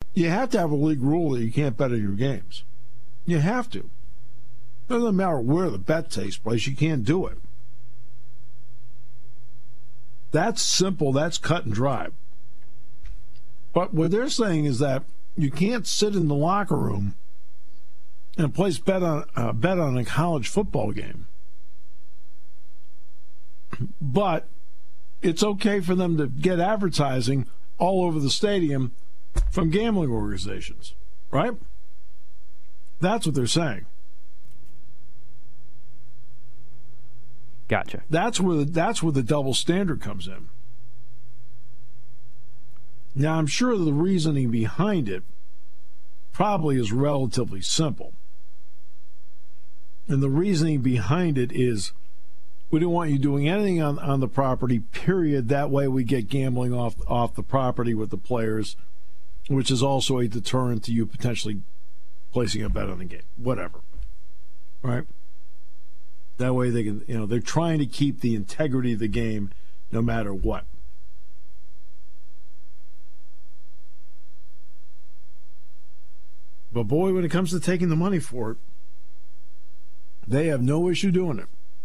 You have to have a league rule that you can't bet on your games. You have to. It doesn't matter where the bet takes place, you can't do it. That's simple, that's cut and dry. But what they're saying is that you can't sit in the locker room and place bet on a college football game. But it's okay for them to get advertising all over the stadium from gambling organizations, right? That's what they're saying. Gotcha. That's where the double standard comes in. Now, I'm sure the reasoning behind it probably is relatively simple. And the reasoning behind it is we don't want you doing anything on the property, period. That way we get gambling off the property with the players, which is also a deterrent to you potentially placing a bet on the game. Whatever. Right? That way they can, they're trying to keep the integrity of the game no matter what. But boy, when it comes to taking the money for it, they have no issue doing it.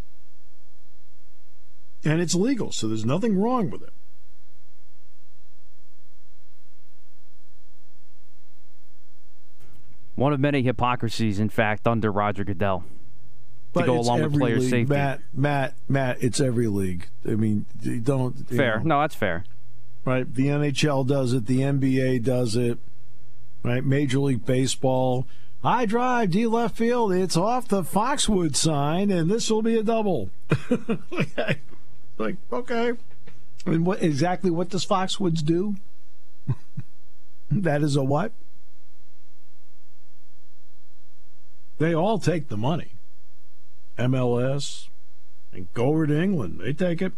And it's legal, so there's nothing wrong with it. One of many hypocrisies, in fact, under Roger Goodell. To go along with player safety. Matt, it's every league. I mean, you don't... Fair. No, that's fair. Right? The NHL does it. The NBA does it. Right? Major League Baseball. High drive, D left field. It's off the Foxwood sign, and this will be a double. Like, okay. I mean, what does Foxwoods do? That is a what? They all take the money. MLS and go over to England. They take it.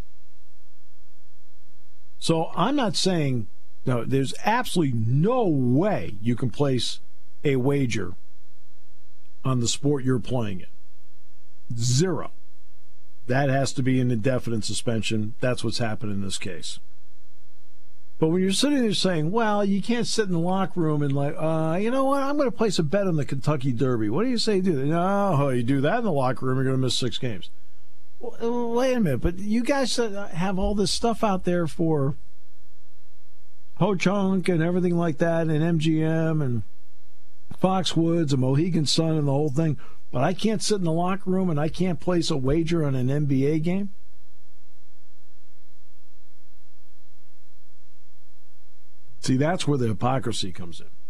So I'm not saying, no, there's absolutely no way you can place a wager on the sport you're playing in. Zero. That has to be an indefinite suspension. That's what's happened in this case. But when you're sitting there saying, well, you can't sit in the locker room and like, you know what, I'm going to place a bet on the Kentucky Derby. What do you say do? No, you do that in the locker room, you're going to miss 6 games. Well, wait a minute, but you guys have all this stuff out there for Ho-Chunk and everything like that, and MGM and Foxwoods and Mohegan Sun and the whole thing. But I can't sit in the locker room and I can't place a wager on an NBA game? See, that's where the hypocrisy comes in.